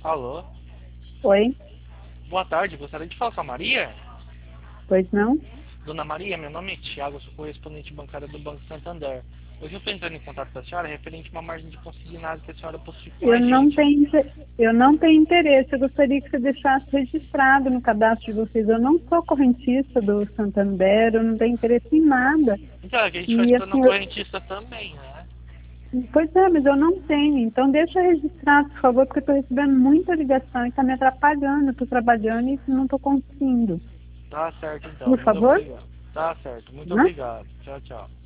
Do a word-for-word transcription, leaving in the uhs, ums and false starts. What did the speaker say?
Alô? Oi, Boa tarde, gostaria de falar com a Maria? pois não? Dona Maria, meu nome é Thiago, sou correspondente bancário do Banco Santander. Hoje eu estou entrando em contato com a senhora referente a uma margem de consignado que a senhora possui com Eu a não gente. tenho, inte- eu não tenho interesse. Eu gostaria que você deixasse registrado no cadastro de vocês. Eu não sou correntista do Santander, eu não tenho interesse em nada. Então, é que a gente vai E se tornar assim, eu, correntista também, né? pois é, mas eu não tenho. Então deixa registrado, por favor, porque eu estou recebendo muita ligação e está me atrapalhando. Eu estou trabalhando e não estou conseguindo. Tá certo então, Por muito favor, obrigado. Tá certo, muito né? obrigado. Tchau, tchau.